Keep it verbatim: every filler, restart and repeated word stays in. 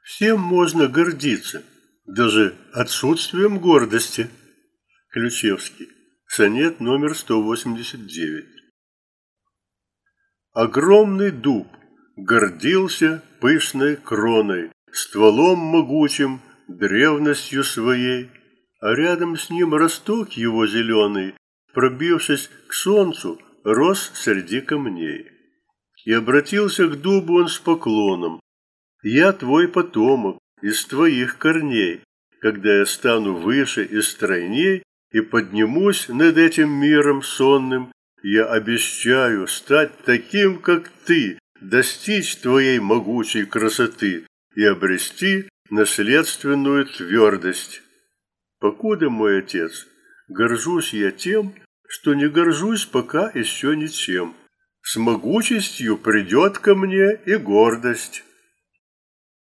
Всем можно гордиться, даже отсутствием гордости. Ключевский. Сонет номер сто восемьдесят девять. Огромный дуб гордился пышной кроной, стволом могучим, древностью своей, а рядом с ним росток его зеленый, пробившись к солнцу, рос среди камней. И обратился к дубу он с поклоном: «Я твой потомок из твоих корней. Когда я стану выше и стройней и поднимусь над этим миром сонным, я обещаю стать таким, как ты, достичь твоей могучей красоты и обрести наследственную твердость. Покуда, мой отец, горжусь я тем, что не горжусь пока еще ничем. С могучестью придет ко мне и гордость».